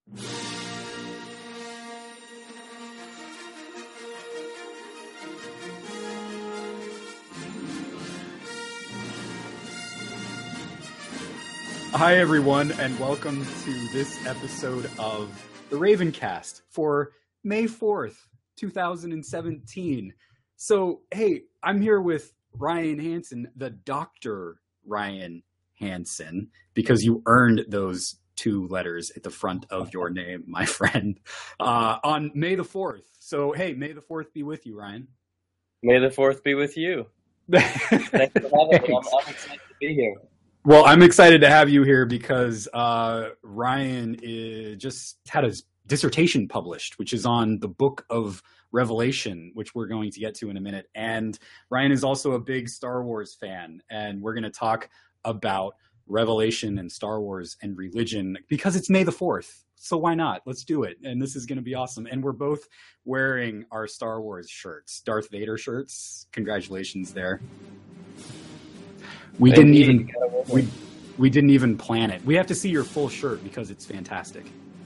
Hi, everyone, and welcome to this episode of the Ravencast for May 4th, 2017. So, hey, I'm here with Ryan Hansen, the Dr. Ryan Hansen, because you earned those two letters at the front of your name, my friend, on May the 4th. So, hey, May the 4th be with you, Ryan. May the 4th be with you. Thanks for having me. I'm excited to be here. Well, I'm excited to have you here because Ryan just had his dissertation published, which is on the Book of Revelation, which we're going to get to in a minute. And Ryan is also a big Star Wars fan, and we're going to talk about Revelation and Star Wars and religion because it's May the 4th. So why not? Let's do it. And this is going to be awesome. And we're both wearing our Star Wars shirts, Darth Vader shirts. Congratulations there. We didn't even plan it. We have to see your full shirt because it's fantastic.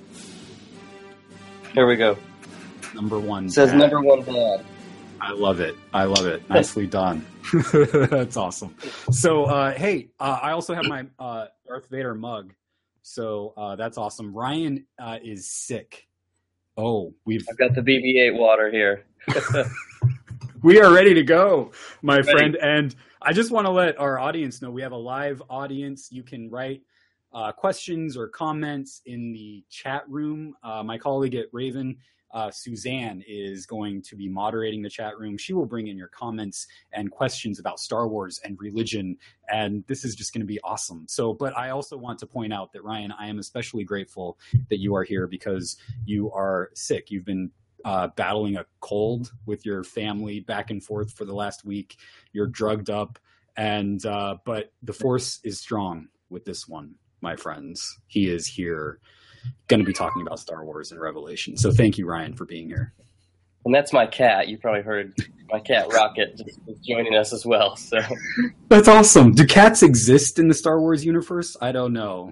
Here we go. Number one. It says dad. number one dad. I love it. Nicely done. That's awesome. So, hey, I also have my Darth Vader mug. So that's awesome. Ryan is sick. I've got the BB-8 water here. We are ready to go, my friend. And I just want to let our audience know we have a live audience. You can write questions or comments in the chat room. My colleague at Raven, Suzanne, is going to be moderating the chat room. She will bring in your comments and questions about Star Wars and religion. And this is just going to be awesome. So, but I also want to point out that, Ryan, I am especially grateful that you are here because you are sick. You've been battling a cold with your family back and forth for the last week. You're drugged up, and but the Force is strong with this one, my friends. He is here, going to be talking about Star Wars and Revelation. So thank you, Ryan, for being here. And that's my cat. You probably heard my cat Rocket just joining us as well. So that's awesome. Do cats exist in the Star Wars universe? I don't know.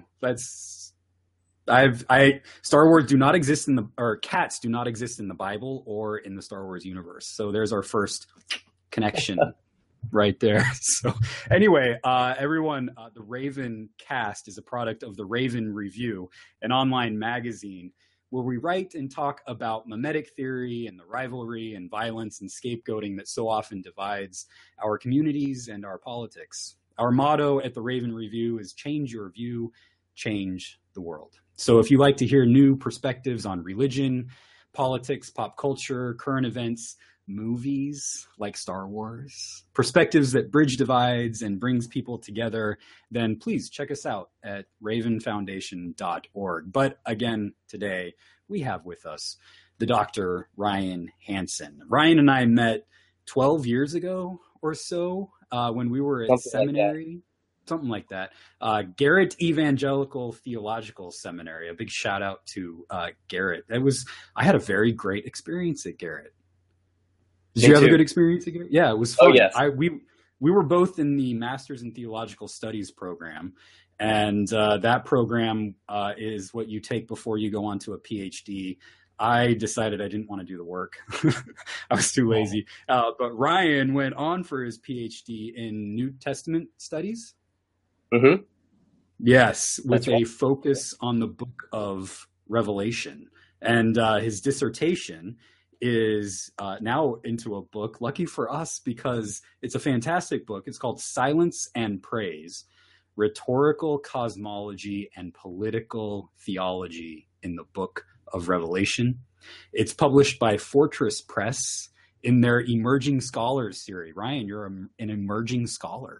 Star Wars do not exist cats do not exist in the Bible or in the Star Wars universe. So there's our first connection right there. So anyway, everyone, the Raven Cast is a product of the Raven Review, an online magazine where we write and talk about mimetic theory and the rivalry and violence and scapegoating that so often divides our communities and our politics. Our motto at the Raven Review is change your view, change the world. So if you like to hear new perspectives on religion, politics, pop culture, current events, movies like Star Wars, perspectives that bridge divides and brings people together, then please check us out at ravenfoundation.org. But again, today we have with us the Dr. Ryan Hansen. Ryan and I met 12 years ago or so when we were at seminary. Something like that. Garrett Evangelical Theological Seminary. A big shout out to Garrett. I had a very great experience at Garrett. Did you have a good experience at Garrett? Yeah, it was fun. Oh, yes. We were both in the Masters in Theological Studies program, and that program is what you take before you go on to a PhD. I decided I didn't want to do the work. I was too lazy. But Ryan went on for his PhD in New Testament studies. Mm-hmm. Yes, with a focus on the Book of Revelation. And his dissertation is now into a book, lucky for us, because it's a fantastic book. It's called Silence and Praise, Rhetorical Cosmology and Political Theology in the Book of Revelation. It's published by Fortress Press in their Emerging Scholars series. Ryan, you're an emerging scholar.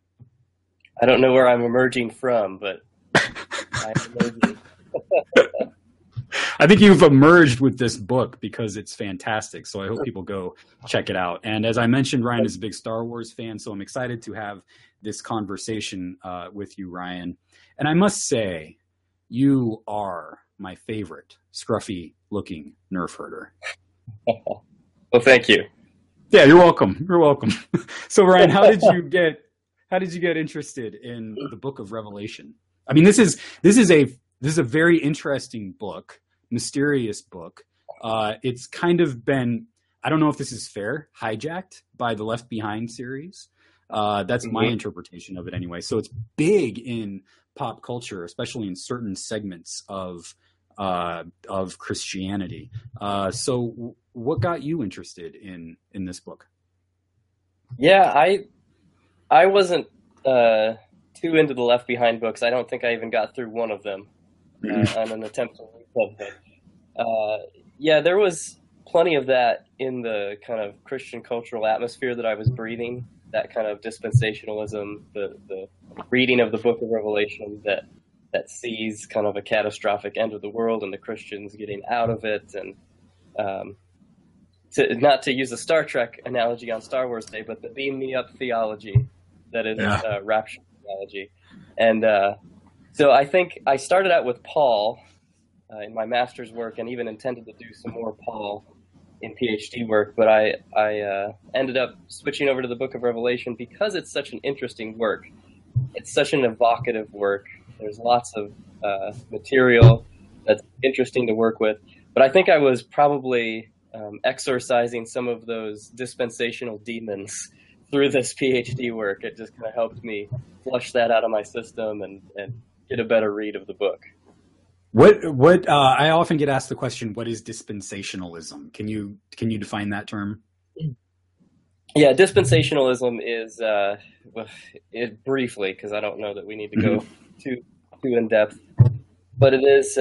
I don't know where I'm emerging from, but I'm emerging. I think you've emerged with this book because it's fantastic. So I hope people go check it out. And as I mentioned, Ryan is a big Star Wars fan, so I'm excited to have this conversation with you, Ryan. And I must say, you are my favorite scruffy-looking Nerf herder. Well, thank you. Yeah, you're welcome. You're welcome. So, Ryan, how did you get interested in the Book of Revelation? I mean, this is a this is a very interesting book, mysterious book. It's kind of been, I don't know if this is fair, hijacked by the Left Behind series. That's my interpretation of it anyway. So it's big in pop culture, especially in certain segments of Christianity. So what got you interested in this book? Yeah, I wasn't too into the Left Behind books. I don't think I even got through one of them on an attempt to read them. Yeah, there was plenty of that in the kind of Christian cultural atmosphere that I was breathing. That kind of dispensationalism, the reading of the Book of Revelation that sees kind of a catastrophic end of the world and the Christians getting out of it, and not to use a Star Trek analogy on Star Wars Day, but the beam me up theology that is rapture theology. And so I think I started out with Paul in my master's work, and even intended to do some more Paul in PhD work, but I ended up switching over to the Book of Revelation because it's such an interesting work. It's such an evocative work. There's lots of material that's interesting to work with. But I think I was probably exorcising some of those dispensational demons through this PhD work. It just kind of helped me flush that out of my system and get a better read of the book. What I often get asked the question, what is dispensationalism? Can you define that term? Yeah, dispensationalism is briefly, because I don't know that we need to go too in depth, but it is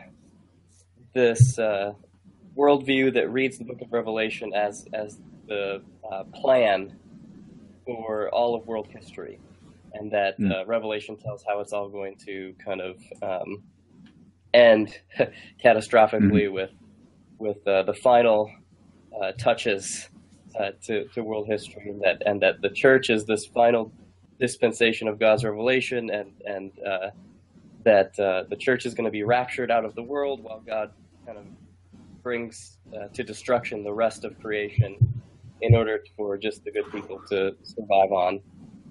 this worldview that reads the Book of Revelation as the plan for all of world history, and that Revelation tells how it's all going to kind of end catastrophically with the final touches to world history, and that the church is this final dispensation of God's revelation, and that the church is going to be raptured out of the world while God kind of brings to destruction the rest of creation in order for just the good people to survive on.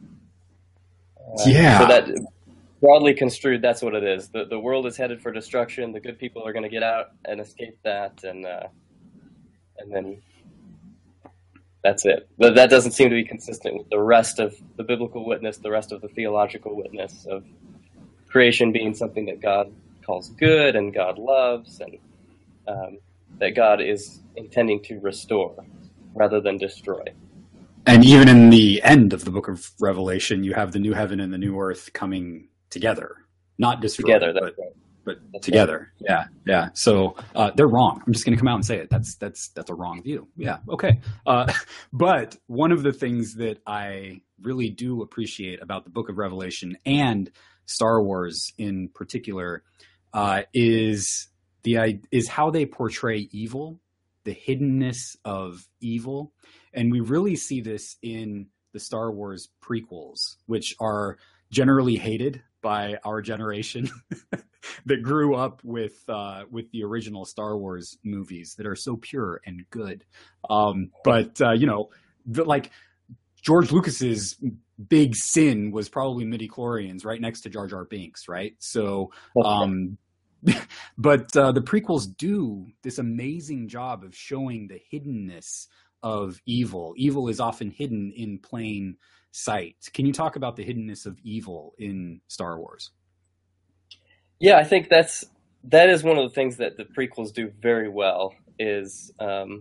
So that, broadly construed, that's what it is. The world is headed for destruction. The good people are going to get out and escape that, and then that's it. But that doesn't seem to be consistent with the rest of the biblical witness, the rest of the theological witness of creation being something that God calls good and God loves, and that God is intending to restore rather than destroy. And even in the end of the Book of Revelation, you have the new heaven and the new earth coming together, not destroyed, together, but together. Right. Yeah. So they're wrong. I'm just going to come out and say it. That's a wrong view. Yeah. Okay. But one of the things that I really do appreciate about the Book of Revelation and Star Wars in particular is how they portray evil, the hiddenness of evil, and we really see this in the Star Wars prequels, which are generally hated by our generation that grew up with the original Star Wars movies that are so pure and good. But like George Lucas's big sin was probably midichlorians right next to Jar Jar Binks, right? So, but the prequels do this amazing job of showing the hiddenness of evil. Evil is often hidden in plain sight. Can you talk about the hiddenness of evil in Star Wars? Yeah, I think that is one of the things that the prequels do very well, is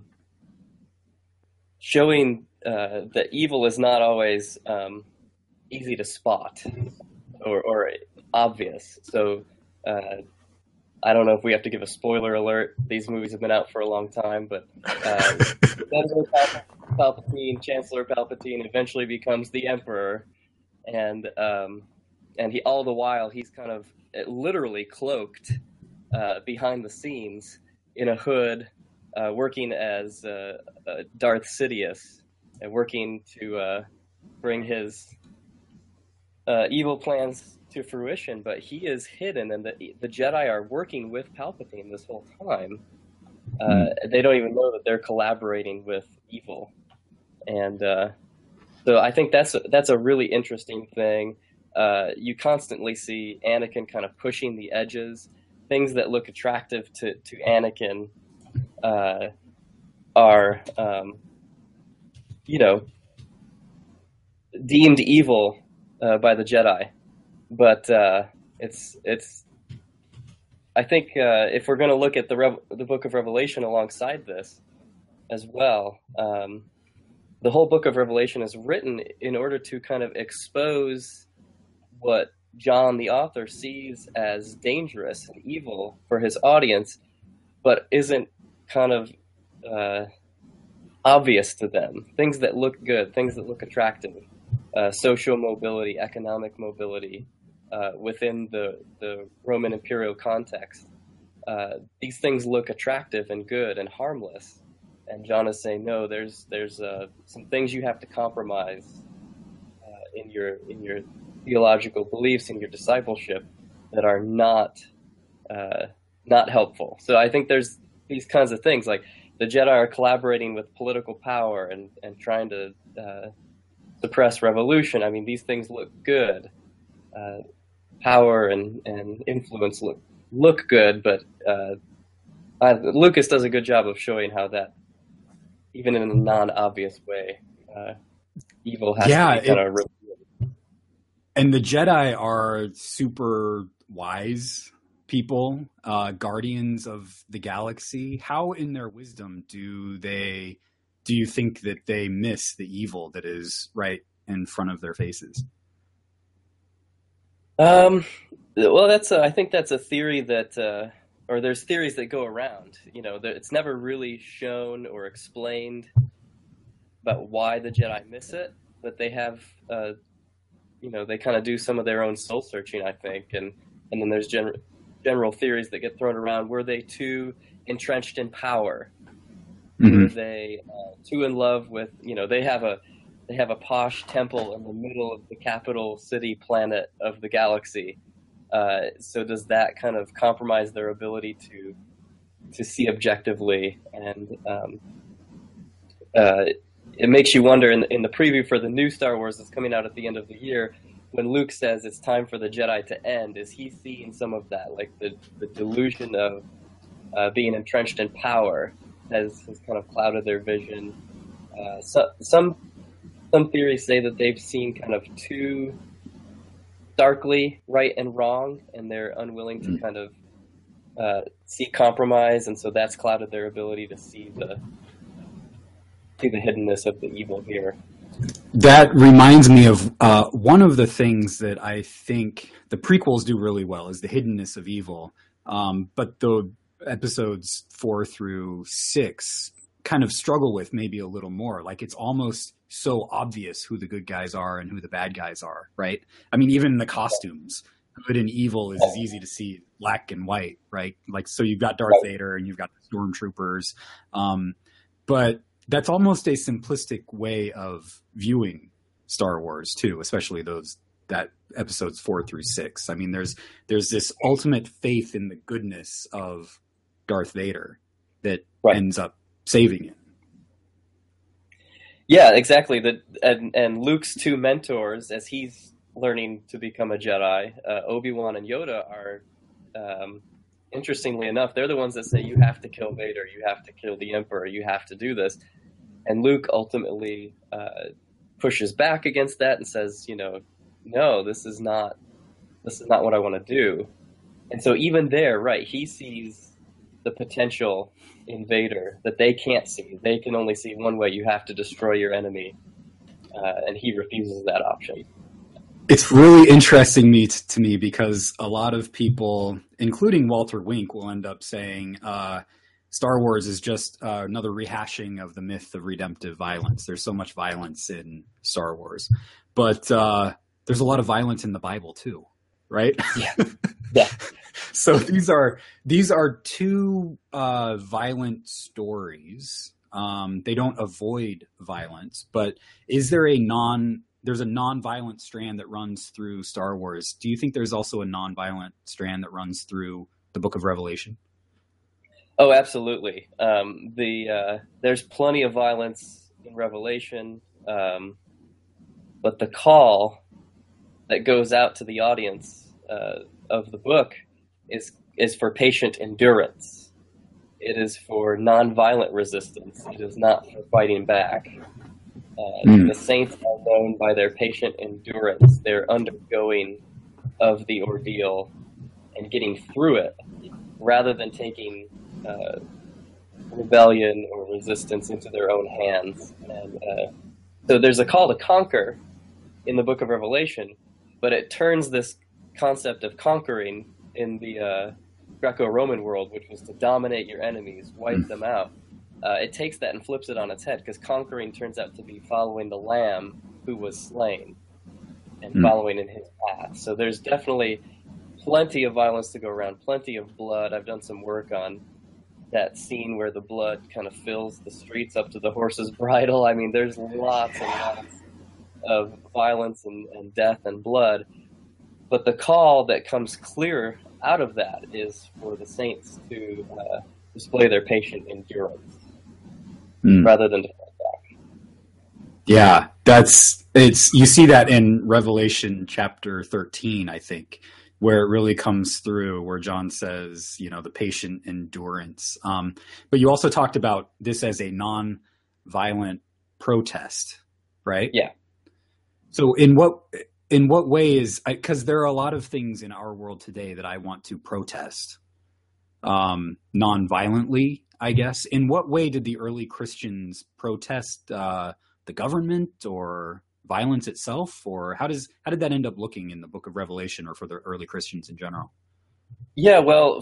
showing that evil is not always easy to spot or obvious. So I don't know if we have to give a spoiler alert. These movies have been out for a long time, but Palpatine, Chancellor Palpatine, eventually becomes the Emperor, and he, all the while, he's kind of literally cloaked behind the scenes in a hood, working as Darth Sidious, and working to bring his evil plans to fruition. But he is hidden, and the Jedi are working with Palpatine this whole time. They don't even know that they're collaborating with evil, and so I think that's a really interesting thing. You constantly see Anakin kind of pushing the edges things that look attractive to Anakin are, deemed evil by the Jedi. But it's. I think if we're going to look at the Book of Revelation alongside this as well, the whole Book of Revelation is written in order to kind of expose what John, the author, sees as dangerous and evil for his audience, but isn't kind of obvious to them. Things that look good, things that look attractive, social mobility, economic mobility within the Roman imperial context. These things look attractive and good and harmless. And John is saying, no, there's some things you have to compromise in your theological beliefs, in your discipleship, that are not helpful. So I think there's these kinds of things, like the Jedi are collaborating with political power and trying to suppress revolution. I mean, these things look good. Power and influence look good, but Lucas does a good job of showing how that, even in a non-obvious way, evil has to be kind of revealed. And the Jedi are super wise people, guardians of the galaxy. How, in their wisdom, do you think that they miss the evil that is right in front of their faces? Well, I think that's a theory that, or there's theories that go around. It's never really shown or explained about why the Jedi miss it, but they have, they kind of do some of their own soul searching, I think, and then there's general theories that get thrown around. Were they too entrenched in power? Mm-hmm. Were they too in love with, they have a posh temple in the middle of the capital city planet of the galaxy. So does that kind of compromise their ability to see objectively? And it makes you wonder, in the preview for the new Star Wars that's coming out at the end of the year, when Luke says it's time for the Jedi to end, is he seeing some of that, like the delusion of being entrenched in power has kind of clouded their vision? Some theories say that they've seen kind of too starkly right and wrong, and they're unwilling to kind of see compromise, and so that's clouded their ability to see the hiddenness of the evil here. That reminds me of one of the things that I think the prequels do really well is the hiddenness of evil, but the episodes 4 through 6 kind of struggle with maybe a little more. Like, it's almost so obvious who the good guys are and who the bad guys are, right? I mean, even the costumes, good and evil is as easy to see black and white, right? Like, so you've got Darth Vader and you've got the stormtroopers, but that's almost a simplistic way of viewing Star Wars too, especially that episodes 4 through 6. I mean, there's this ultimate faith in the goodness of Darth Vader that ends up saving it. Yeah, exactly. And Luke's two mentors, as he's learning to become a Jedi, Obi-Wan and Yoda, are, interestingly enough, they're the ones that say, you have to kill Vader, you have to kill the Emperor, you have to do this. And Luke ultimately pushes back against that and says, no, this is not what I want to do. And so even there, he sees the potential in Vader that they can't see. They can only see one way: you have to destroy your enemy, and he refuses that option. It's really interesting to me because a lot of people, including Walter Wink, will end up saying Star Wars is just another rehashing of the myth of redemptive violence. There's so much violence in Star Wars, but there's a lot of violence in the Bible too, right? Yeah. So these are two violent stories. They don't avoid violence, but is there there's a non-violent strand that runs through Star Wars? Do you think there's also a non-violent strand that runs through the Book of Revelation? Oh, absolutely. There's plenty of violence in Revelation, but the call that goes out to the audience of the book is is for patient endurance. It is for nonviolent resistance. It is not for fighting back. The saints are known by their patient endurance, their undergoing of the ordeal and getting through it, rather than taking rebellion or resistance into their own hands. And so there's a call to conquer in the book of Revelation, but it turns this concept of conquering in the Greco-Roman world, which was to dominate your enemies, wipe them out. It takes that and flips it on its head, because conquering turns out to be following the Lamb who was slain and following in his path. So there's definitely plenty of violence to go around, plenty of blood. I've done some work on that scene where the blood kind of fills the streets up to the horse's bridle. I mean, there's lots and lots of violence and death and blood. But the call that comes clear out of that is for the saints to display their patient endurance rather than to fight back. Yeah, you see that in Revelation chapter 13, I think, where it really comes through, where John says, the patient endurance. But you also talked about this as a non-violent protest, right? Yeah. So in what way is, because there are a lot of things in our world today that I want to protest non-violently, I guess. In what way did the early Christians protest the government or violence itself, or how did that end up looking in the book of Revelation or for the early Christians in general? Yeah, well,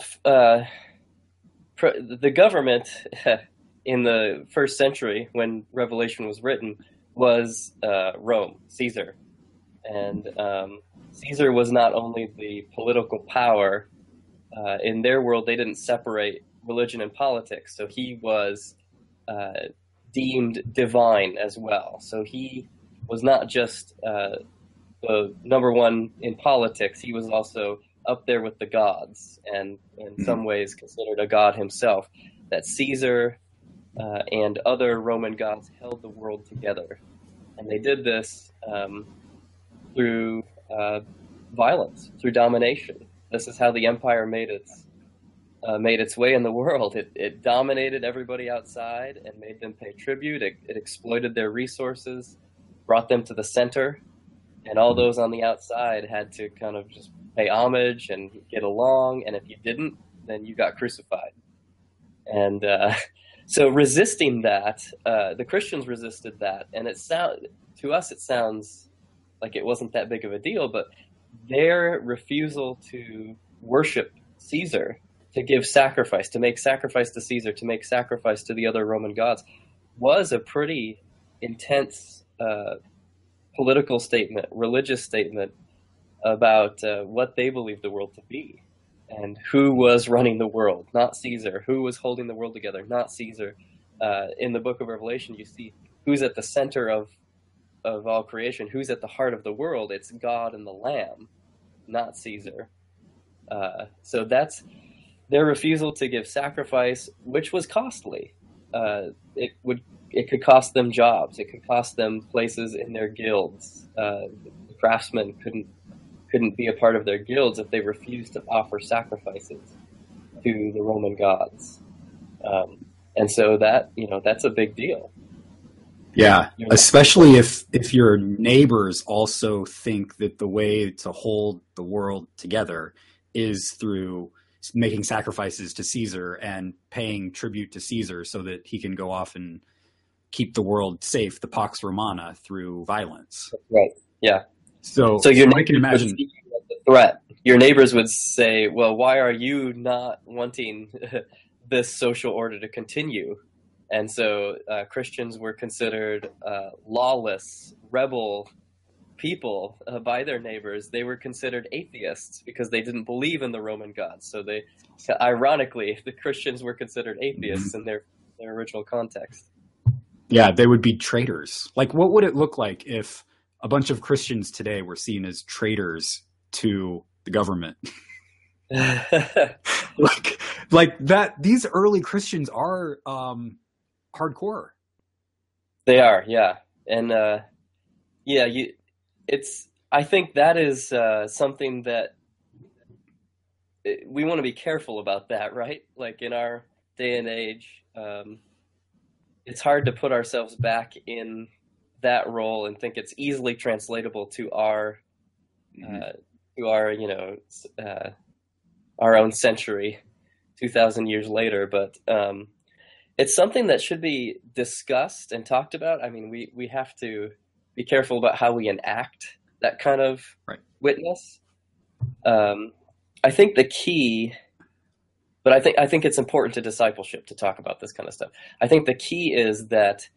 the government in the first century when Revelation was written was Rome, Caesar. And Caesar was not only the political power. In their world, they didn't separate religion and politics. So he was deemed divine as well. So he was not just the number one in politics. He was also up there with the gods, and in some ways considered a god himself. That Caesar and other Roman gods held the world together. And they did this through violence, through domination. This is how the empire made its way in the world. It dominated everybody outside and made them pay tribute. It exploited their resources, brought them to the center, and all those on the outside had to kind of just pay homage and get along. And if you didn't, then you got crucified. And so resisting that, the Christians resisted that, and to us it sounds like it wasn't that big of a deal, but their refusal to worship Caesar, to give sacrifice, to make sacrifice to Caesar, to make sacrifice to the other Roman gods, was a pretty intense political statement, religious statement about what they believed the world to be and who was running the world, not Caesar, who was holding the world together, not Caesar. In the book of Revelation, you see who's at the center of all creation, who's at the heart of the world. It's God and the Lamb, not Caesar. So that's their refusal to give sacrifice, which was costly. It could cost them jobs. It could cost them places in their guilds. The craftsmen couldn't be a part of their guilds if they refused to offer sacrifices to the Roman gods. And so that's a big deal. Yeah, especially if your neighbors also think that the way to hold the world together is through making sacrifices to Caesar and paying tribute to Caesar so that he can go off and keep the world safe, the Pax Romana, through violence. Right. Yeah. So I can imagine the threat. Your neighbors would say, "Well, why are you not wanting this social order to continue?" And so Christians were considered lawless, rebel people by their neighbors. They were considered atheists because they didn't believe in the Roman gods. So ironically, the Christians were considered atheists in their original context. Yeah, they would be traitors. Like, what would it look like if a bunch of Christians today were seen as traitors to the government? like that. These early Christians are hardcore. They are, yeah, and I think that is something that we want to be careful about that, right? Like in our day and age, it's hard to put ourselves back in that role and think it's easily translatable to our you know, our own century, 2,000 years later. But it's something that should be discussed and talked about. I mean, we have to be careful about how we enact that kind of witness. I think the key, but I think it's important to discipleship to talk about this kind of stuff. I think the key is that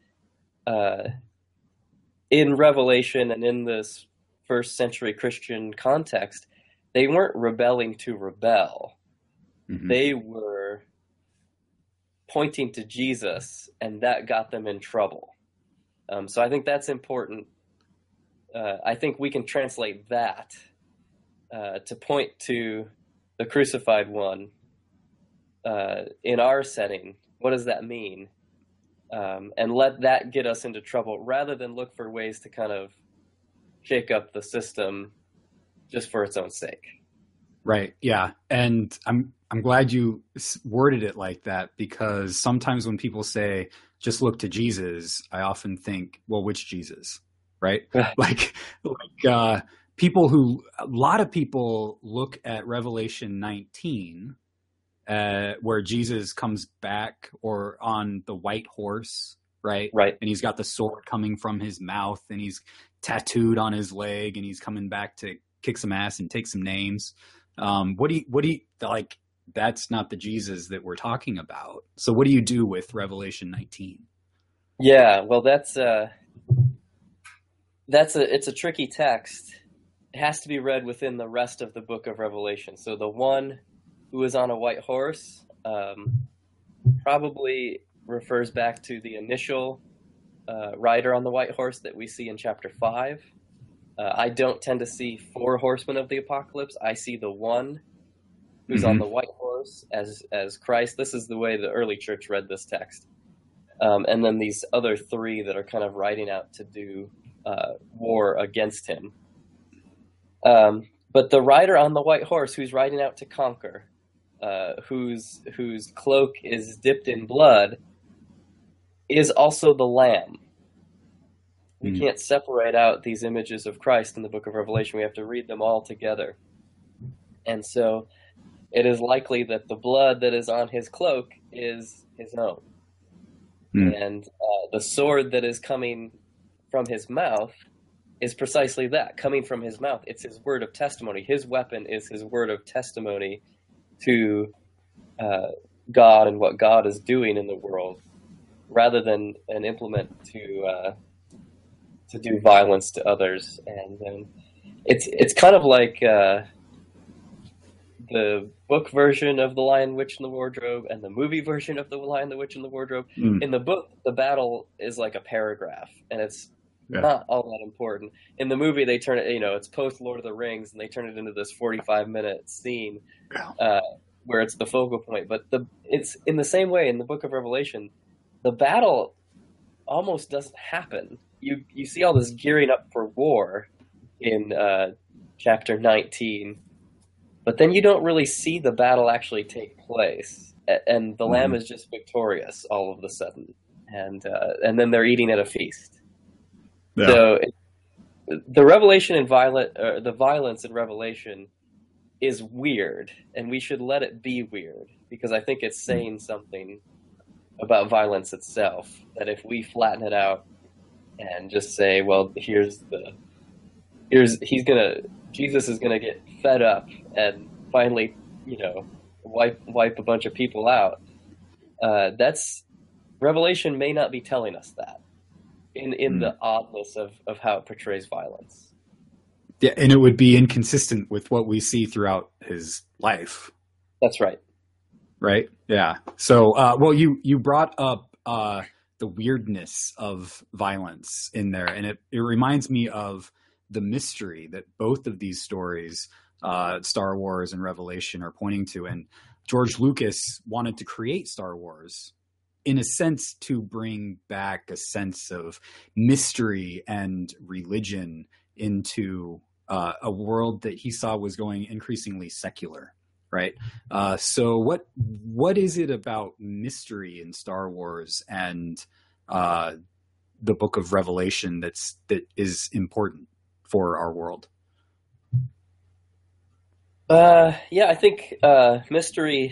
in Revelation and in this first century Christian context, they weren't rebelling to rebel. Mm-hmm. They were pointing to Jesus, and that got them in trouble. So I think that's important. I think we can translate that to point to the crucified one in our setting. What does that mean? And let that get us into trouble rather than look for ways to kind of shake up the system just for its own sake. Right. Yeah. And I'm glad you worded it like that, because sometimes when people say, just look to Jesus, I often think, well, which Jesus? Right. like a lot of people look at Revelation 19, where Jesus comes back or on the white horse, right? Right. And he's got the sword coming from his mouth, and he's tattooed on his leg, and he's coming back to kick some ass and take some names. What do you like? That's not the Jesus that we're talking about. So what do you do with Revelation 19? Yeah, well, it's a tricky text. It has to be read within the rest of the book of Revelation. So the one who is on a white horse probably refers back to the initial rider on the white horse that we see in chapter 5. I don't tend to see 4 horsemen of the apocalypse. I see the one who's on the white horse as Christ. This is the way the early church read this text. And then these other 3 that are kind of riding out to do war against him. But the rider on the white horse who's riding out to conquer, whose cloak is dipped in blood, is also the Lamb. We can't separate out these images of Christ in the book of Revelation. We have to read them all together. And so it is likely that the blood that is on his cloak is his own. And the sword that is coming from his mouth is precisely that, coming from his mouth. It's his word of testimony. His weapon is his word of testimony to God and what God is doing in the world, rather than an implement to do violence to others. And it's kind of like the book version of The Lion, Witch, and the Wardrobe and the movie version of The Lion, the Witch, and the Wardrobe. In the book, the battle is like a paragraph, and it's not all that important. In the movie, they turn it, it's post Lord of the Rings, and they turn it into this 45-minute scene where it's the focal point. But it's in the same way in the book of Revelation, the battle almost doesn't happen. You see all this gearing up for war in chapter 19, but then you don't really see the battle actually take place, and the Lamb is just victorious all of a sudden, and then they're eating at a feast. Yeah. So the revelation and the violence in Revelation is weird, and we should let it be weird, because I think it's saying something about violence itself, that if we flatten it out and just say, well, Jesus is gonna get fed up and finally, wipe a bunch of people out. That's Revelation may not be telling us that in the oddness of how it portrays violence. Yeah, and it would be inconsistent with what we see throughout his life. That's right. Right? Yeah. So, well, you brought up the weirdness of violence in there, and it reminds me of the mystery that both of these stories, Star Wars and Revelation, are pointing to. And George Lucas wanted to create Star Wars in a sense to bring back a sense of mystery and religion into a world that he saw was going increasingly secular. right? So what is it about mystery in Star Wars and the Book of Revelation that is important for our world? Yeah, I think mystery.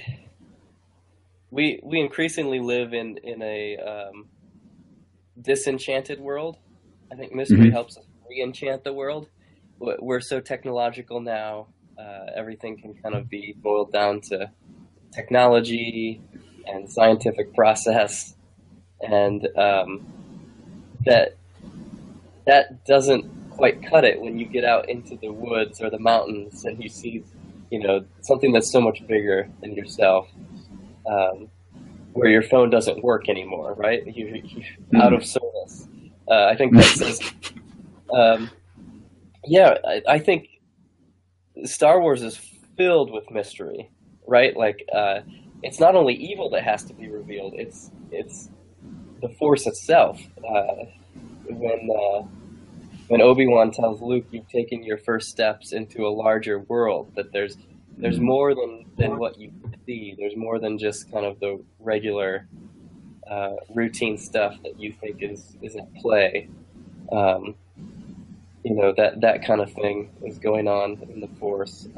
We increasingly live in a disenchanted world. I think mystery Mm-hmm. helps us re-enchant the world. We're so technological now. Everything can kind of be boiled down to technology and scientific process, and that that doesn't quite cut it when you get out into the woods or the mountains and you see, something that's so much bigger than yourself, um, where your phone doesn't work anymore, right? You're out of service. I think that says, um, yeah, I think Star Wars is filled with mystery, right? Like, it's not only evil that has to be revealed; it's the Force itself. When when Obi-Wan tells Luke, "You've taken your first steps into a larger world," that there's more than what you see. There's more than just kind of the regular routine stuff that you think is at play. Um, that kind of thing is going on in the Force,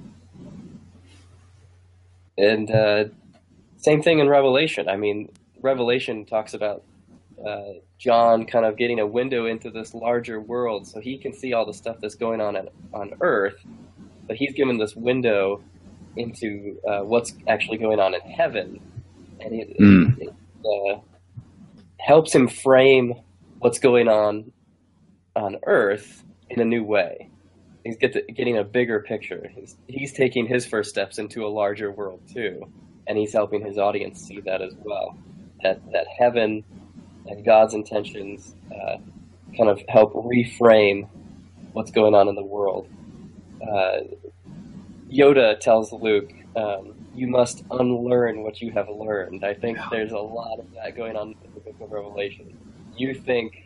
and same thing in Revelation. I mean, Revelation talks about John kind of getting a window into this larger world, so he can see all the stuff that's going on Earth, but he's given this window into what's actually going on in heaven, and it helps him frame what's going on Earth in a new way. He's getting a bigger picture. He's taking his first steps into a larger world too, and he's helping his audience see that as well. That heaven and God's intentions kind of help reframe what's going on in the world. Yoda tells Luke, "You must unlearn what you have learned." I think there's a lot of that going on in the Book of Revelation. You think,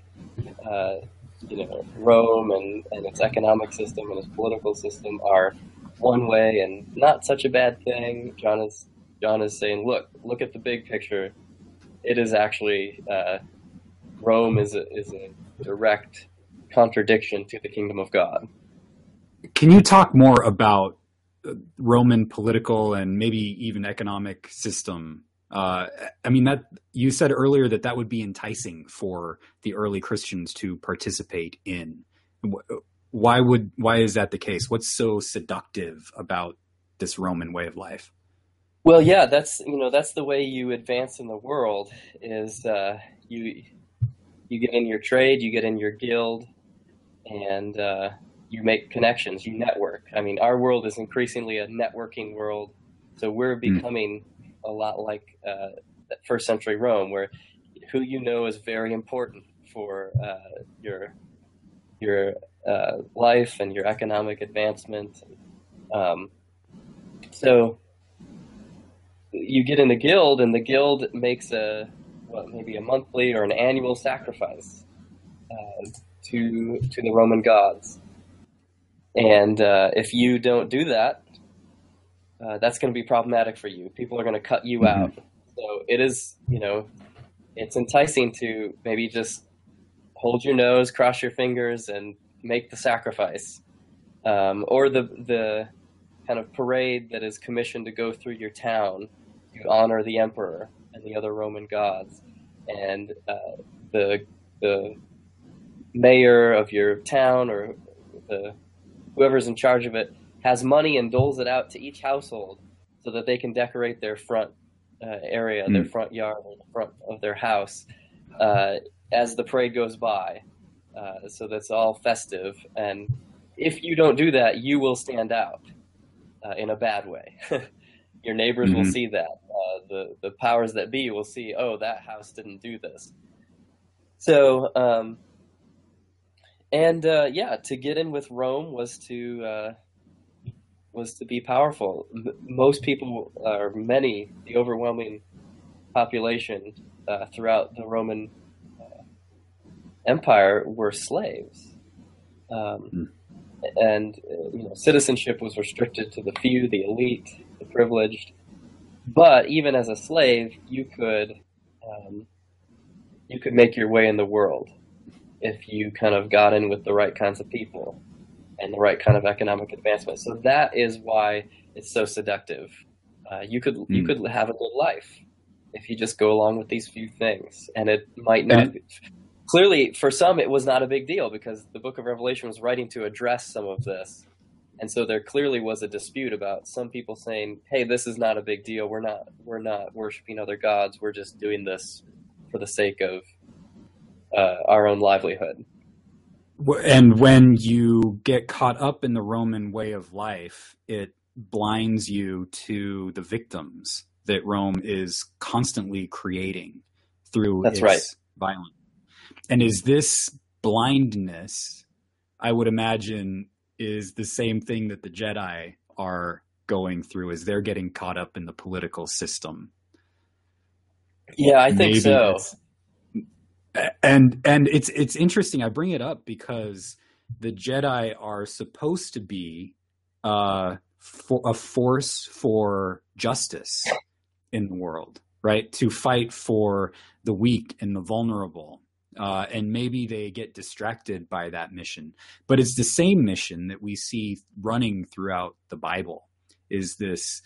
Rome and its economic system and its political system are one way and not such a bad thing. John is saying, look at the big picture. It is actually Rome is a direct contradiction to the kingdom of God. Can you talk more about Roman political and maybe even economic system? I mean, that you said earlier that would be enticing for the early Christians to participate in. Why is that the case? What's so seductive about this Roman way of life? Well, yeah, that's the way you advance in the world is you get in your trade, you get in your guild, and you make connections, you network. I mean, our world is increasingly a networking world, so we're becoming a lot like first century Rome, where who you know is very important for your life and your economic advancement. So you get in the guild, and the guild makes maybe a monthly or an annual sacrifice to the Roman gods. And if you don't do that, that's going to be problematic for you. People are going to cut you out. So it is, it's enticing to maybe just hold your nose, cross your fingers, and make the sacrifice. Or the kind of parade that is commissioned to go through your town to honor the emperor and the other Roman gods. And the mayor of your town or whoever's in charge of it has money and doles it out to each household so that they can decorate their front area, their front yard, or the front of their house as the parade goes by. So that's all festive. And if you don't do that, you will stand out in a bad way. Your neighbors will see that. The powers that be will see, oh, that house didn't do this. So, to get in with Rome was to be powerful. Most people, or the overwhelming population throughout the Roman Empire were slaves. And citizenship was restricted to the few, the elite, the privileged. But even as a slave, you could make your way in the world if you kind of got in with the right kinds of people and the right kind of economic advancement. So that is why it's so seductive. You could have a good life if you just go along with these few things, and it might not. Clearly, for some, it was not a big deal because the Book of Revelation was writing to address some of this, and so there clearly was a dispute about some people saying, "Hey, this is not a big deal. We're not worshiping other gods. We're just doing this for the sake of our own livelihood." And when you get caught up in the Roman way of life, it blinds you to the victims that Rome is constantly creating through its violence. And is this blindness, I would imagine, is the same thing that the Jedi are going through as they're getting caught up in the political system? Yeah, I think so. And it's interesting. I bring it up because the Jedi are supposed to be a force for justice in the world, right? To fight for the weak and the vulnerable. And maybe they get distracted by that mission. But it's the same mission that we see running throughout the Bible, is this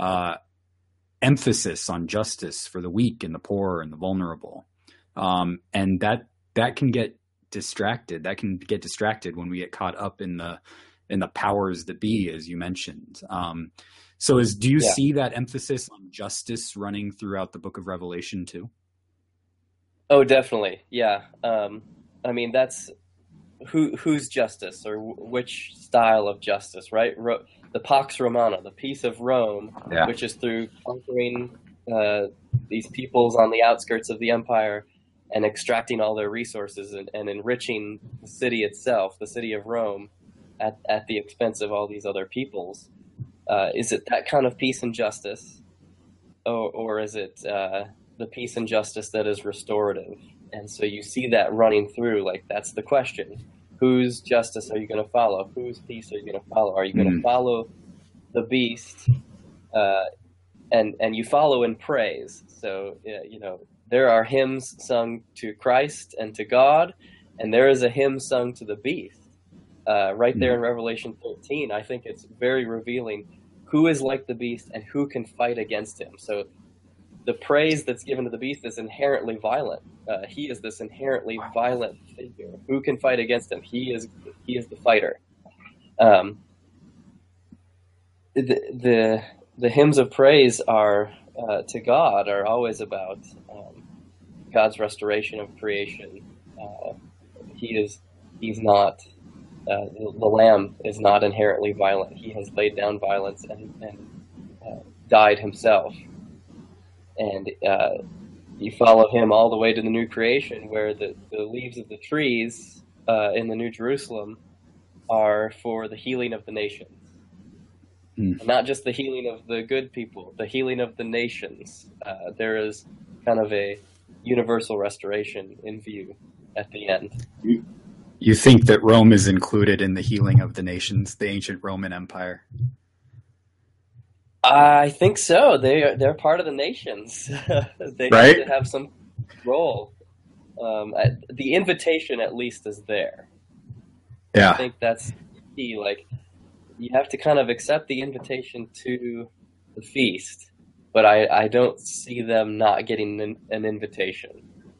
emphasis on justice for the weak and the poor and the vulnerable. And that can get distracted. That can get distracted when we get caught up in the powers that be, as you mentioned. Do you see that emphasis on justice running throughout the Book of Revelation too? Oh, definitely. Yeah. I mean, that's whose justice, or which style of justice, right? The Pax Romana, the peace of Rome, which is through conquering these peoples on the outskirts of the empire and extracting all their resources and enriching the city itself, the city of Rome, at the expense of all these other peoples. Is it that kind of peace and justice, or is it the peace and justice that is restorative? And so you see that running through, like, that's the question. Whose justice are you going to follow? Whose peace are you going to follow? Are you going to follow the beast? And you follow in praise. So, there are hymns sung to Christ and to God, and there is a hymn sung to the beast. Right there in Revelation 13, I think it's very revealing who is like the beast and who can fight against him. So the praise that's given to the beast is inherently violent. He is this inherently violent figure. Who can fight against him? He is the fighter. The hymns of praise are to God are always about God's restoration of creation. He's not. The Lamb is not inherently violent. He has laid down violence and died himself. And you follow him all the way to the new creation, where the leaves of the trees in the New Jerusalem are for the healing of the nations. And not just the healing of the good people, the healing of the nations. There is kind of a universal restoration in view at the end. You think that Rome is included in the healing of the nations, the ancient Roman Empire? I think so. They're part of the nations. They right? have to have some role. The invitation, at least, is there. Yeah, I think that's key. Like, you have to kind of accept the invitation to the feast, but I don't see them not getting an invitation.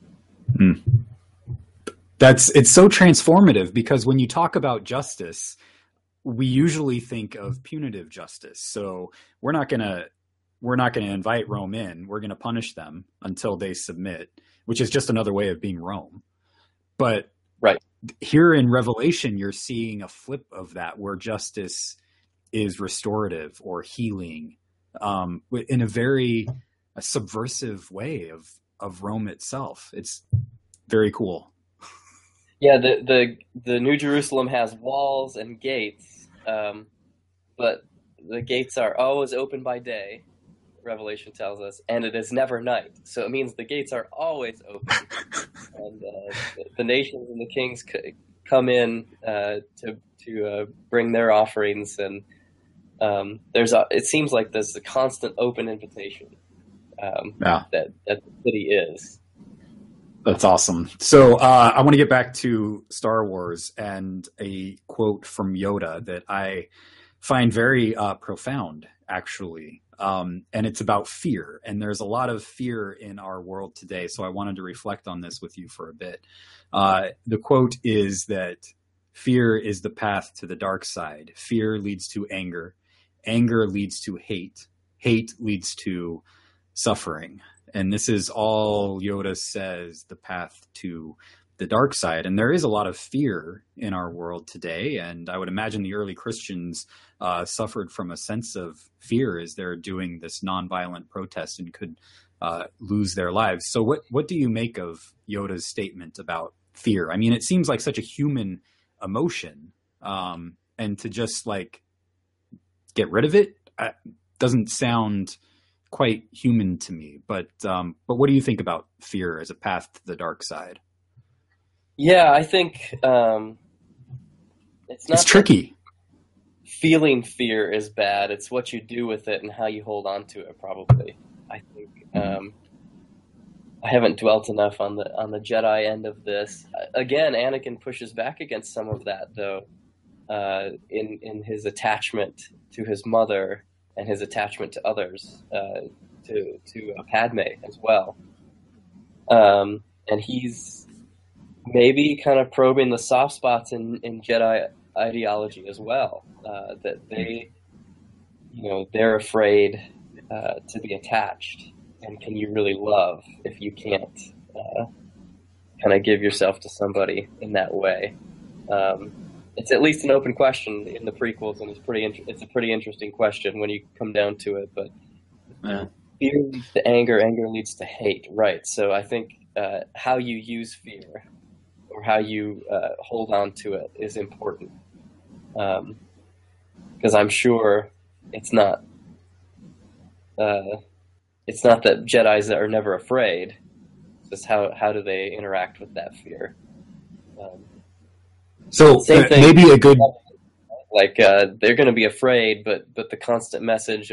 It's so transformative, because when you talk about justice, we usually think of punitive justice. So we're not gonna invite Rome in. We're gonna punish them until they submit, which is just another way of being Rome. But here in Revelation, you're seeing a flip of that, where justice is restorative or healing, in a very subversive way of Rome itself. It's very cool. Yeah, the New Jerusalem has walls and gates, but the gates are always open by day, Revelation tells us, and it is never night. So it means the gates are always open, and the nations and the kings come in to bring their offerings, and it seems like there's a constant open invitation Yeah. that the city is. That's awesome. So I want to get back to Star Wars and a quote from Yoda that I find very profound, actually. And it's about fear. And there's a lot of fear in our world today. So I wanted to reflect on this with you for a bit. The quote is that fear is the path to the dark side. Fear leads to anger. Anger leads to hate. Hate leads to suffering. And this is all Yoda says, the path to the dark side. And there is a lot of fear in our world today. And I would imagine the early Christians suffered from a sense of fear as they're doing this nonviolent protest and could lose their lives. So what do you make of Yoda's statement about fear? I mean, it seems like such a human emotion. And to just like get rid of it doesn't sound quite human to me, but what do you think about fear as a path to the dark side? Yeah, I think it's tricky. Feeling fear is bad. It's what you do with it and how you hold on to it. Probably, I think. I haven't dwelt enough on the Jedi end of this. Again, Anakin pushes back against some of that, though, in his attachment to his mother and his attachment to others, to Padme as well. And he's maybe kind of probing the soft spots in Jedi ideology as well, that they're afraid to be attached. And can you really love if you can't kind of give yourself to somebody in that way? It's at least an open question in the prequels, and it's a pretty interesting question when you come down to it. But fear leads to anger, anger leads to hate, right? So I think how you use fear or how you hold on to it is important, because I'm sure it's not that Jedis are never afraid. It's just how do they interact with that fear? So maybe a good, like they're going to be afraid, but the constant message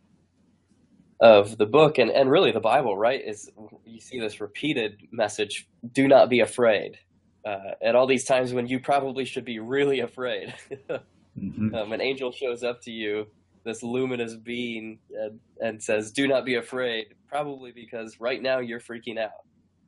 of the book and really the Bible, right, is you see this repeated message: do not be afraid. At all these times when you probably should be really afraid. An angel shows up to you, this luminous being, and says, "Do not be afraid," probably because right now you're freaking out.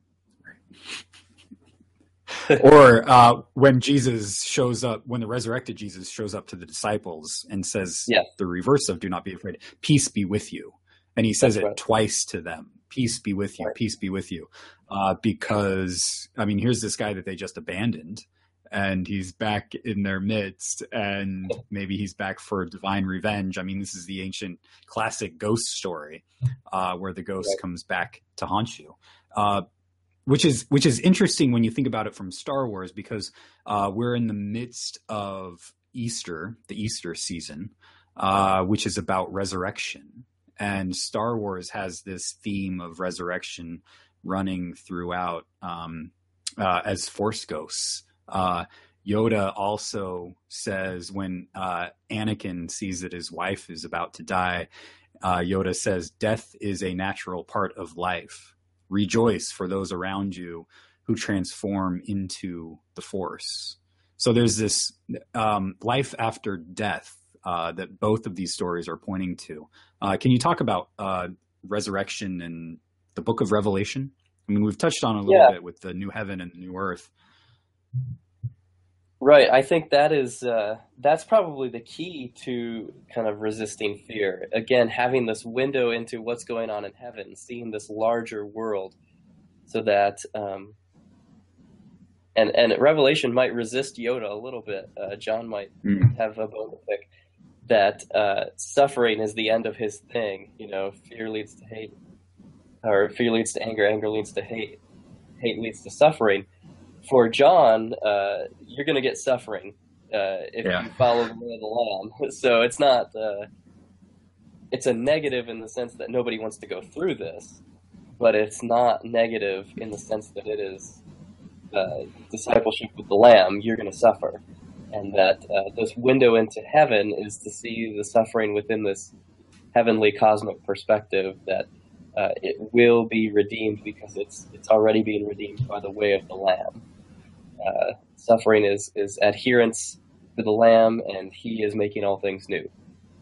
Or when Jesus shows up, when the resurrected Jesus shows up to the disciples and says the reverse of "do not be afraid," peace be with you. And he says it twice to them. Peace be with you. Right. Peace be with you. Because, I mean, here's this guy that they just abandoned, and he's back in their midst, and maybe he's back for divine revenge. I mean, this is the ancient classic ghost story where the ghost comes back to haunt you. Which is interesting when you think about it from Star Wars, because we're in the midst of Easter, the Easter season, which is about resurrection. And Star Wars has this theme of resurrection running throughout as Force ghosts. Yoda also says when Anakin sees that his wife is about to die, Yoda says, "Death is a natural part of life. Rejoice for those around you who transform into the Force." So there's this life after death that both of these stories are pointing to. Can you talk about resurrection and the Book of Revelation? I mean, we've touched on it a little bit with the new heaven and the new earth. Right. I think that's probably the key to kind of resisting fear. Again, having this window into what's going on in heaven, seeing this larger world, so that and Revelation might resist Yoda a little bit. John might have a bone to pick that suffering is the end of his thing. Fear leads to hate, or fear leads to anger, anger leads to hate, hate leads to suffering. For John, you're going to get suffering if you follow the way of the Lamb. So it's not it's a negative in the sense that nobody wants to go through this, but it's not negative in the sense that it is discipleship with the Lamb. You're going to suffer. and that this window into heaven is to see the suffering within this heavenly cosmic perspective, that it will be redeemed because it's already being redeemed by the way of the Lamb. Suffering is adherence to the Lamb, and He is making all things new.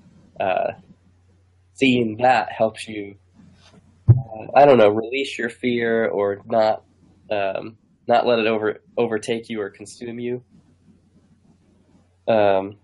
Seeing that helps you, I don't know, release your fear, or not let it overtake you or consume you. And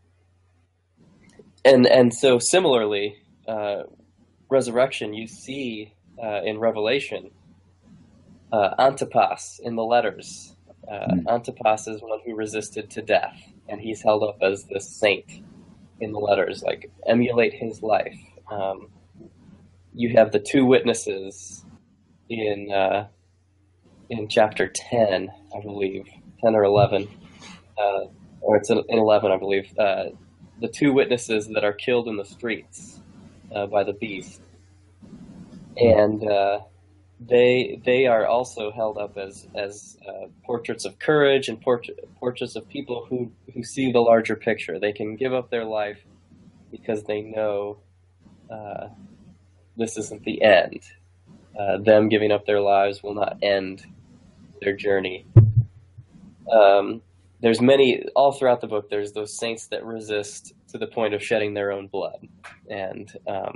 so similarly, resurrection, you see in Revelation, Antipas in the letters. Antipas is one who resisted to death, and he's held up as this saint in the letters, like emulate his life. You have the two witnesses in chapter 10, I believe, 10 or 11, or it's in 11, I believe. The two witnesses that are killed in the streets by the beast, and they are also held up as portraits of courage and portraits of people who see the larger picture. They can give up their life because they know this isn't the end. Them giving up their lives will not end their journey. There's many, all throughout the book, there's those saints that resist to the point of shedding their own blood. And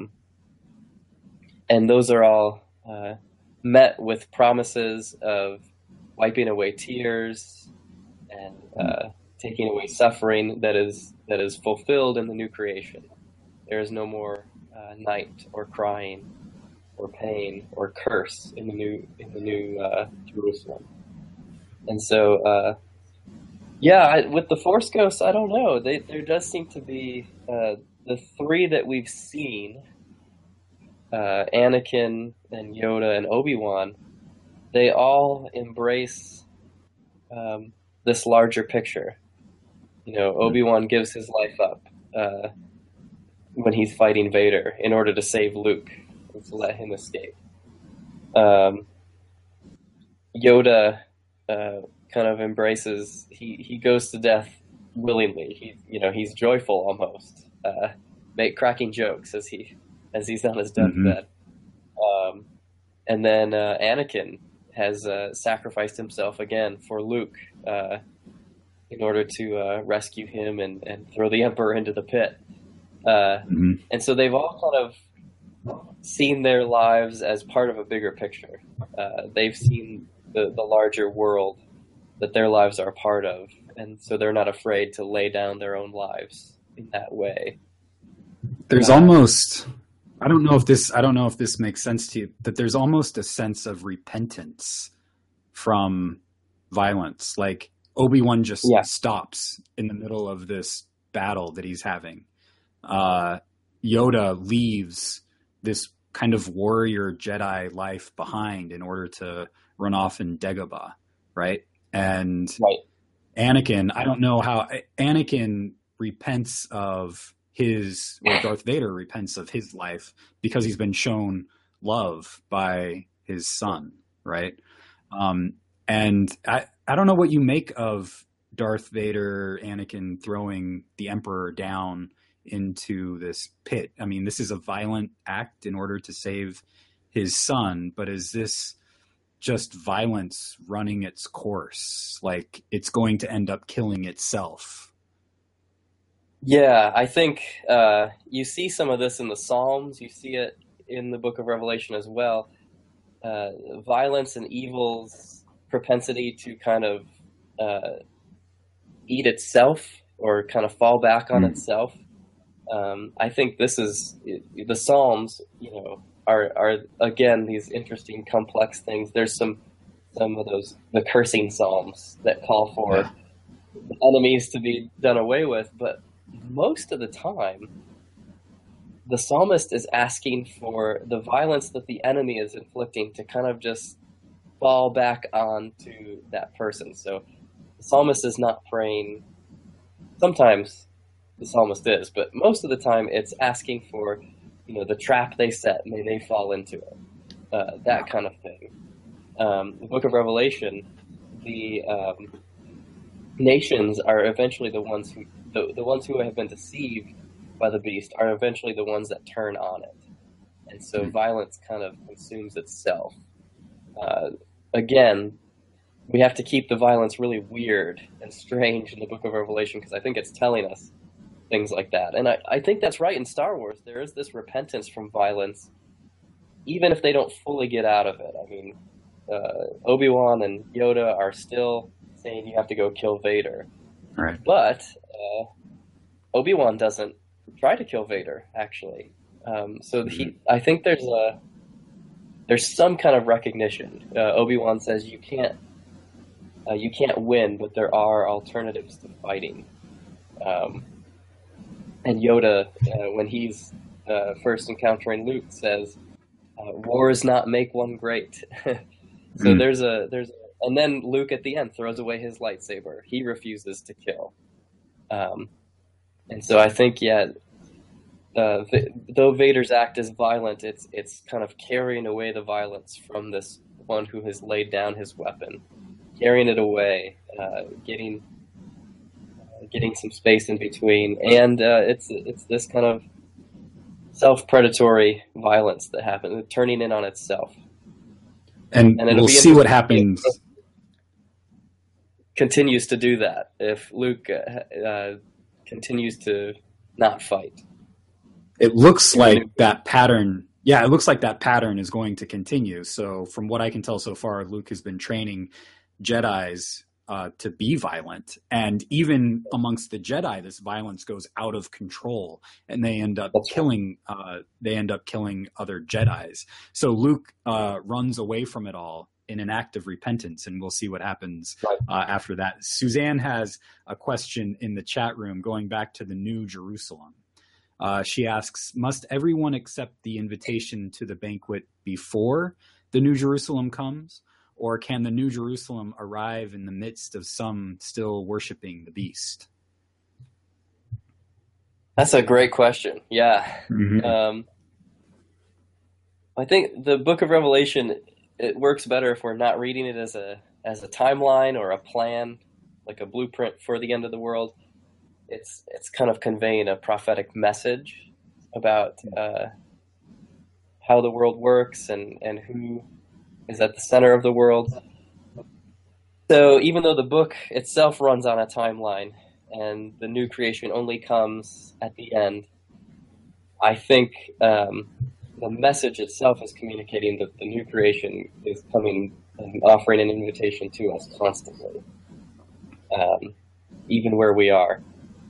those are all met with promises of wiping away tears and taking away suffering that is fulfilled in the new creation. There is no more night or crying or pain or curse in the new Jerusalem. And so, with the Force Ghosts, I don't know. There does seem to be the three that we've seen, Anakin and Yoda and Obi-Wan. They all embrace this larger picture. Obi-Wan gives his life up when he's fighting Vader in order to save Luke and to let him escape. Yoda kind of embraces. He goes to death willingly. He's joyful almost, cracking jokes as he's on his deathbed. And then Anakin has sacrificed himself again for Luke in order to rescue him and throw the Emperor into the pit. And so they've all kind of seen their lives as part of a bigger picture. They've seen the larger world that their lives are a part of, and so they're not afraid to lay down their own lives in that way. There's almost, I don't know if this makes sense to you, that there's almost a sense of repentance from violence. Like Obi-Wan just stops in the middle of this battle that he's having. Yoda leaves this kind of warrior Jedi life behind in order to run off in Dagobah, right? And Anakin, I don't know how Anakin repents of his, or Darth Vader repents of his life because he's been shown love by his son, right? And I don't know what you make of Darth Vader, Anakin throwing the Emperor down into this pit. I mean, this is a violent act in order to save his son, but is this just violence running its course? Like it's going to end up killing itself? Yeah, I think you see some of this in the Psalms. You see it in the book of Revelation as well. Violence and evil's propensity to kind of eat itself or kind of fall back on itself. I think this is the Psalms, are again these interesting, complex things. There's some of those, the cursing Psalms that call for the enemies to be done away with, but most of the time, the psalmist is asking for the violence that the enemy is inflicting to kind of just fall back onto that person. So the psalmist is not praying. Sometimes the psalmist is, but most of the time it's asking for, the trap they set, may they fall into it. That kind of thing. The book of Revelation, the nations are eventually the ones who have been deceived by the beast are eventually the ones that turn on it, and so violence kind of consumes itself. Again, we have to keep the violence really weird and strange in the Book of Revelation, because I think it's telling us things like that. And I think that's right in Star Wars. There is this repentance from violence, even if they don't fully get out of it. I mean, Obi-Wan and Yoda are still saying you have to go kill Vader. Right. But Obi-Wan doesn't try to kill Vader, actually. I think there's some kind of recognition. Obi-Wan says you can't win, but there are alternatives to fighting. And Yoda, when he's first encountering Luke, says, "Wars not make one great." So and then Luke at the end throws away his lightsaber. He refuses to kill. And so I think, though Vader's act is violent, it's kind of carrying away the violence from this one who has laid down his weapon, carrying it away, getting some space in between, and it's this kind of self-predatory violence that happens, turning in on itself. And we'll see what happens. Continues to do that if Luke continues to not fight. It looks like that pattern. Yeah, it looks like that pattern is going to continue. So from what I can tell so far, Luke has been training Jedis to be violent, and even amongst the Jedi, this violence goes out of control, and they end up killing. They end up killing other Jedis. So Luke runs away from it all in an act of repentance, and we'll see what happens after that. Suzanne has a question in the chat room going back to the New Jerusalem. She asks, must everyone accept the invitation to the banquet before the New Jerusalem comes, or can the New Jerusalem arrive in the midst of some still worshiping the beast? That's a great question. Yeah. Mm-hmm. I think the Book of Revelation, it works better if we're not reading it as a timeline or a plan, like a blueprint for the end of the world. It's kind of conveying a prophetic message about how the world works and who is at the center of the world. So even though the book itself runs on a timeline and the new creation only comes at the end, I think the message itself is communicating that the new creation is coming and offering an invitation to us constantly, even where we are.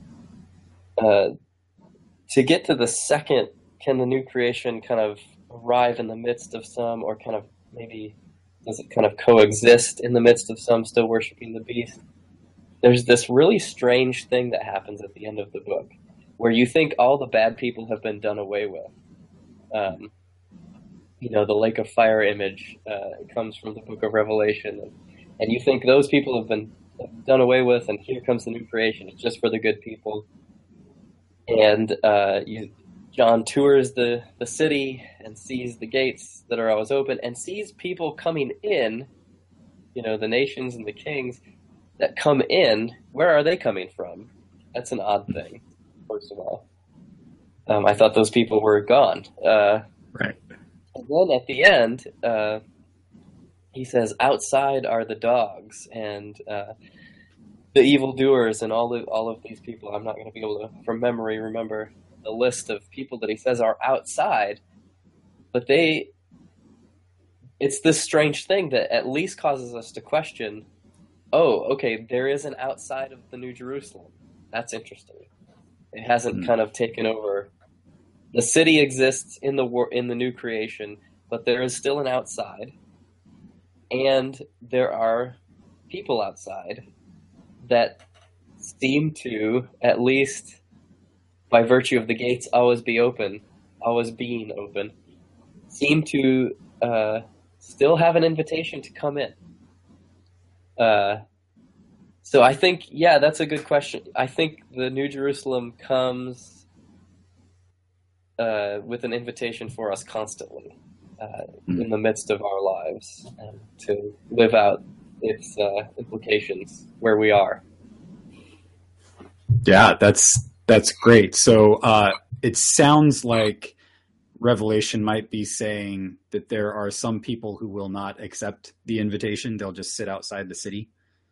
To get to the second, can the new creation kind of arrive in the midst of some, or kind of maybe does it kind of coexist in the midst of some still worshiping the beast? There's this really strange thing that happens at the end of the book where you think all the bad people have been done away with. The lake of fire image comes from the Book of Revelation, and you think those people have been done away with, and here comes the new creation. It's just for the good people. And John tours the city and sees the gates that are always open and sees people coming in, the nations and the kings that come in. Where are they coming from? That's an odd thing, first of all. I thought those people were gone. Right. And then at the end, he says, outside are the dogs and the evildoers and all of these people. I'm not going to be able to, from memory, remember the list of people that he says are outside, but it's this strange thing that at least causes us to question, oh, okay, there is an outside of the New Jerusalem. That's interesting. It hasn't kind of taken over. The city exists in the new creation, but there is still an outside, and there are people outside that seem to, at least by virtue of the gates always being open, seem to still have an invitation to come in. So I think, that's a good question. I think the New Jerusalem comes with an invitation for us constantly in the midst of our lives to live out its implications where we are. Yeah, that's great. So it sounds like Revelation might be saying that there are some people who will not accept the invitation. They'll just sit outside the city.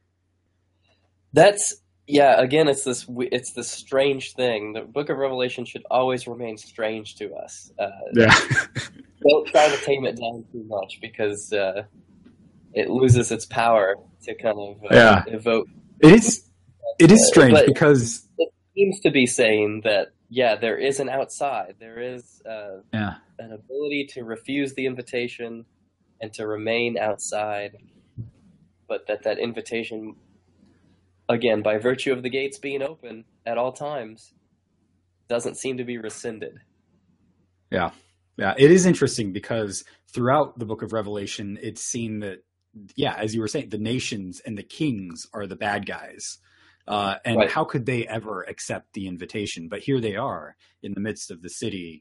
That's yeah. Again, it's this strange thing. The Book of Revelation should always remain strange to us. Yeah. Don't try to tame it down too much because it loses its power to kind of Yeah. evoke. It is strange But because it seems to be saying that there is an outside. There is yeah. an ability to refuse the invitation and to remain outside, but that invitation, again, by virtue of the gates being open at all times, doesn't seem to be rescinded. Yeah. Yeah. It is interesting because throughout the book of Revelation, it's seen that, yeah, as you were saying, the nations and the kings are the bad guys. And Right. how could they ever accept the invitation? But here they are in the midst of the city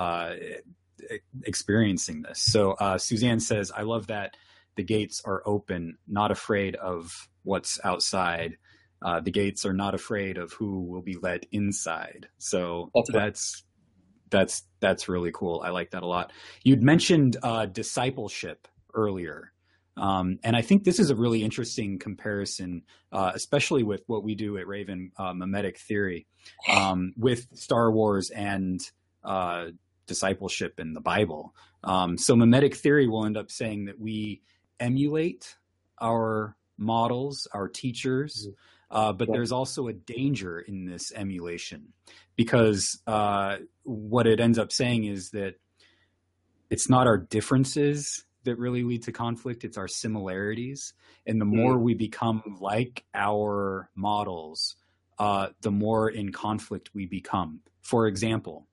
experiencing this. So Suzanne says, I love that the gates are open, not afraid of what's outside. The gates are not afraid of who will be let inside. So that's really cool. I like that a lot. You'd mentioned discipleship earlier. And I think this is a really interesting comparison, especially with what we do at Raven, mimetic theory, with Star Wars and discipleship in the Bible. So mimetic theory will end up saying that we emulate our models, our teachers, but there's also a danger in this emulation because what it ends up saying is that it's not our differences that really lead to conflict. It's our similarities. And the more we become like our models, the more in conflict we become. For example,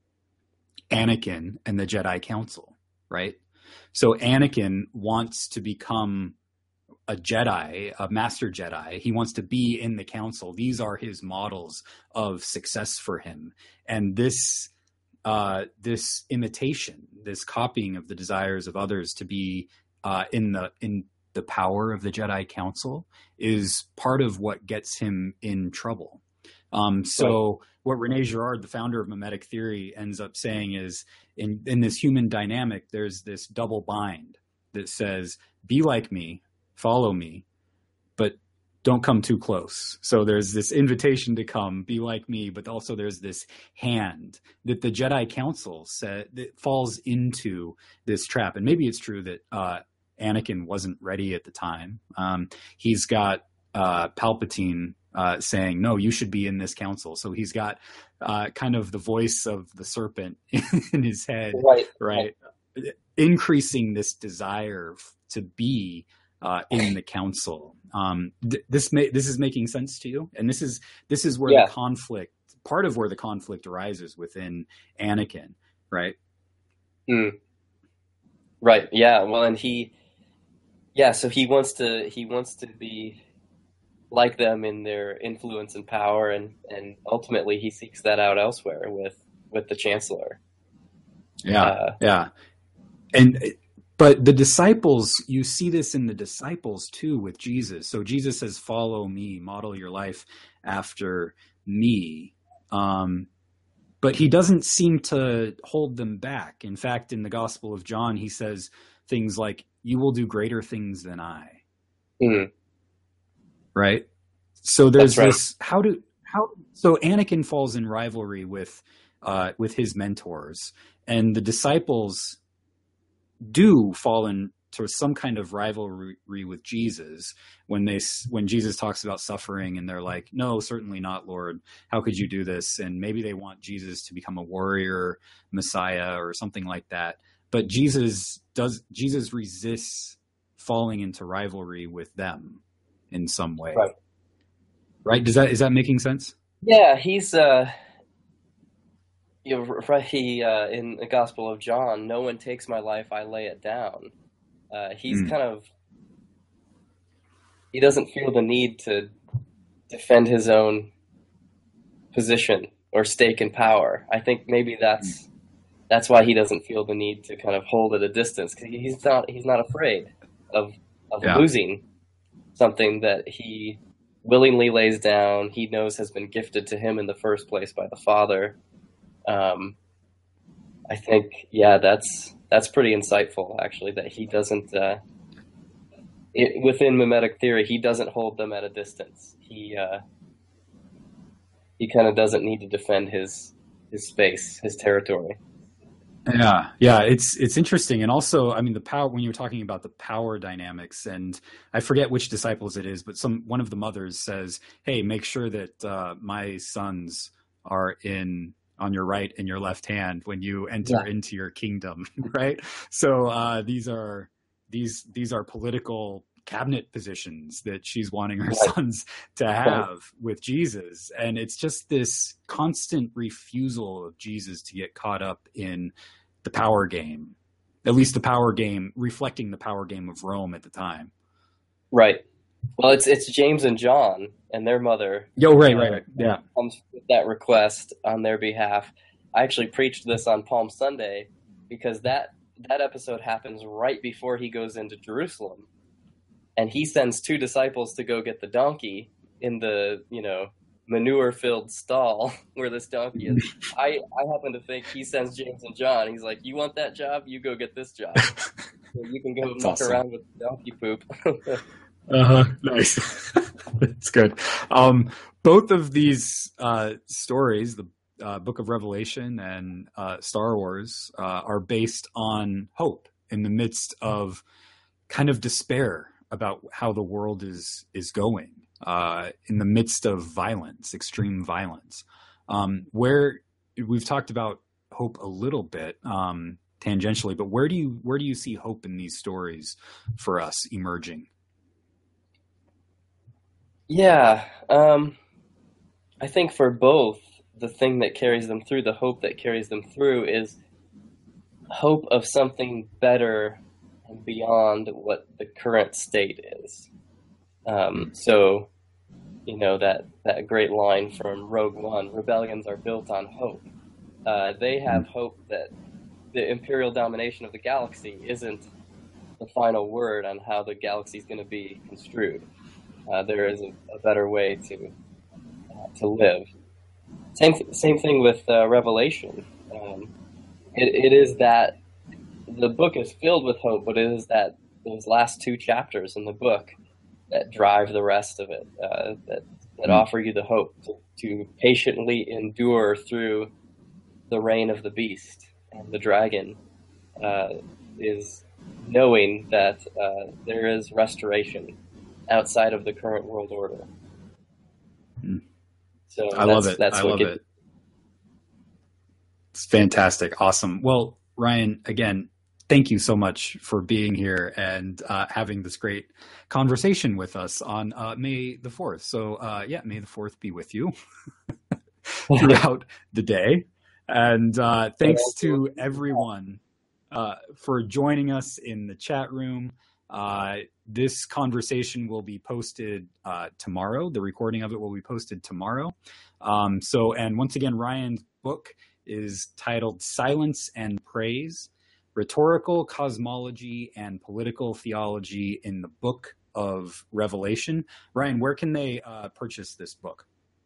Anakin and the Jedi Council, right? So Anakin wants to become a Jedi, a master Jedi. He wants to be in the council. These are his models of success for him. And this imitation, this copying of the desires of others to be in the power of the Jedi Council is part of what gets him in trouble. So what Rene Girard, the founder of mimetic theory, ends up saying is in this human dynamic, there's this double bind that says, be like me, follow me, but don't come too close. So there's this invitation to come, be like me, but also there's this hand that the Jedi Council said that falls into this trap. And maybe it's true that Anakin wasn't ready at the time. He's got Palpatine saying, no, you should be in this council. So he's got kind of the voice of the serpent in his head, right? Increasing this desire to be in the council. This is making sense to you, and this is where the conflict, part of where the conflict arises within Anakin, right? Right. Yeah. Well, and so he wants to be like them in their influence and power, and ultimately he seeks that out elsewhere with the Chancellor. Yeah. But the disciples, you see this in the disciples too with Jesus. So Jesus says, follow me, model your life after me. But he doesn't seem to hold them back. In fact, in the Gospel of John, he says things like, you will do greater things than I. Right? So there's this, so Anakin falls in rivalry with his mentors, and the disciples do fall into some kind of rivalry with Jesus when Jesus talks about suffering, and they're like, no, certainly not, Lord. How could you do this? And maybe they want Jesus to become a warrior Messiah or something like that. But Jesus resists falling into rivalry with them in some way. Right? Is that making sense? Yeah, he's in the Gospel of John, no one takes my life, I lay it down. He's he doesn't feel the need to defend his own position or stake in power. I think maybe that's why he doesn't feel the need to kind of hold at a distance, because he's not afraid of losing something that he willingly lays down, he knows has been gifted to him in the first place by the Father. I think, yeah, that's pretty insightful, actually, that he doesn't, within mimetic theory, he doesn't hold them at a distance. He kind of doesn't need to defend his space, his territory. Yeah, it's interesting, and also, I mean, the power, when you were talking about the power dynamics, and I forget which disciples it is, but one of the mothers says, "Hey, make sure that my sons are on your right and your left hand when you enter into your kingdom," right? So these are political cabinet positions that she's wanting her sons to have with Jesus, and it's just this constant refusal of Jesus to get caught up in the power game, at least the power game reflecting the power game of Rome at the time. Right. Well, it's James and John and their mother. Right. Yeah. Comes with that request on their behalf. I actually preached this on Palm Sunday because that episode happens right before he goes into Jerusalem, and he sends 2 disciples to go get the donkey in the, manure-filled stall where this donkey is. I happen to think he sends James and John. He's like, "You want that job? You go get this job. So you can go muck around with donkey poop." Nice. That's good. Both of these stories, the Book of Revelation and Star Wars, are based on hope in the midst of kind of despair about how the world is going, in the midst of violence, extreme violence. Where we've talked about hope a little bit tangentially, but where do you see hope in these stories for us emerging? Yeah, I think for both, the thing that carries them through, the hope that carries them through, is hope of something better and beyond what the current state is. So, that great line from Rogue One, "Rebellions are built on hope." They have hope that the imperial domination of the galaxy isn't the final word on how the galaxy is going to be construed. There is a better way to live. Same thing with Revelation. It is that the book is filled with hope, but it is that those last 2 chapters in the book that drive the rest of it, that offer you the hope to patiently endure through the reign of the beast and the dragon, is knowing that there is restoration outside of the current world order. So I love it. I love it. It's fantastic. Awesome. Well, Ryan, again, thank you so much for being here and having this great conversation with us on May the 4th. So May the 4th be with you throughout the day. And thanks to everyone for joining us in the chat room. This conversation will be posted tomorrow. The recording of it will be posted tomorrow. And once again, Ryan's book is titled Silence and Praise: Rhetorical Cosmology and Political Theology in the Book of Revelation. Ryan, where can they purchase this book?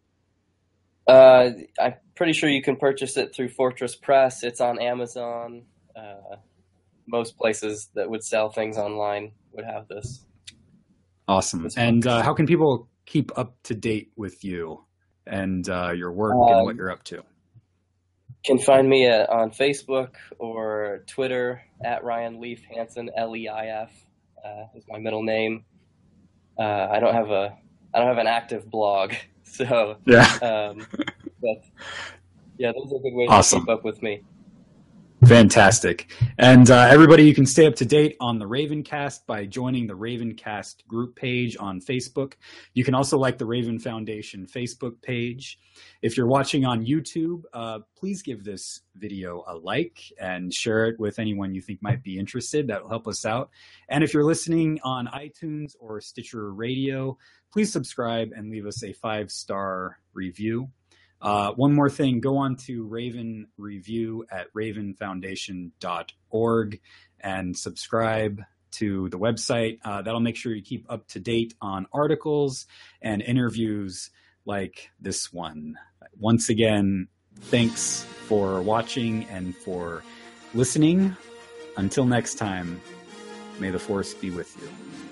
I'm pretty sure you can purchase it through Fortress Press. It's on Amazon. Most places that would sell things online would have this. Awesome. And how can people keep up to date with you and your work and what you're up to? You can find me on Facebook or Twitter at Ryan Leif Hansen, Leif is my middle name. I don't have an active blog, so but yeah, those are good ways to keep up with me. Fantastic. And everybody, you can stay up to date on the Ravencast by joining the Ravencast group page on Facebook. You can also like the Raven Foundation Facebook page. If you're watching on YouTube, please give this video a like and share it with anyone you think might be interested. That will help us out. And if you're listening on iTunes or Stitcher Radio, please subscribe and leave us a 5-star review. One more thing, go on to Raven Review at ravenfoundation.org and subscribe to the website. That'll make sure you keep up to date on articles and interviews like this one. Once again, thanks for watching and for listening. Until next time, may the force be with you.